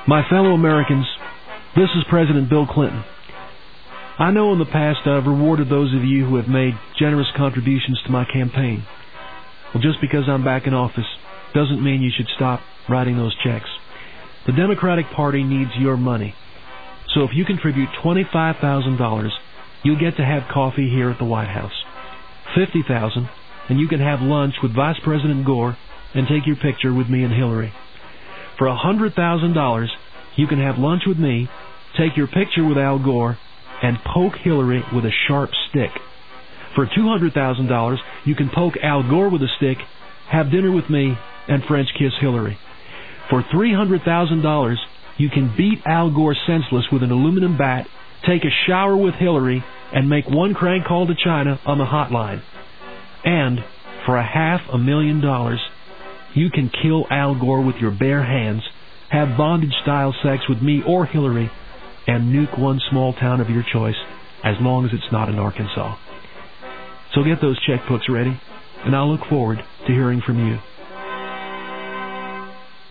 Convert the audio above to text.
My fellow Americans, this is President Bill Clinton. I know in the past I've rewarded those of you who have made generous contributions to my campaign. Well, just because I'm back in office doesn't mean you should stop writing those checks. The Democratic Party needs your money. So if you contribute $25,000, you'll get to have coffee here at the White House. $50,000, and you can have lunch with Vice President Gore and take your picture with me and Hillary. For $100,000, you can have lunch with me, take your picture with Al Gore, and poke Hillary with a sharp stick. For $200,000, you can poke Al Gore with a stick, have dinner with me, and French kiss Hillary. For $300,000, you can beat Al Gore senseless with an aluminum bat, take a shower with Hillary, and make one crank call to China on the hotline. And for $500,000, you can kill Al Gore with your bare hands, have bondage-style sex with me or Hillary, and nuke one small town of your choice, as long as it's not in Arkansas. So get those checkbooks ready, and I'll look forward to hearing from you.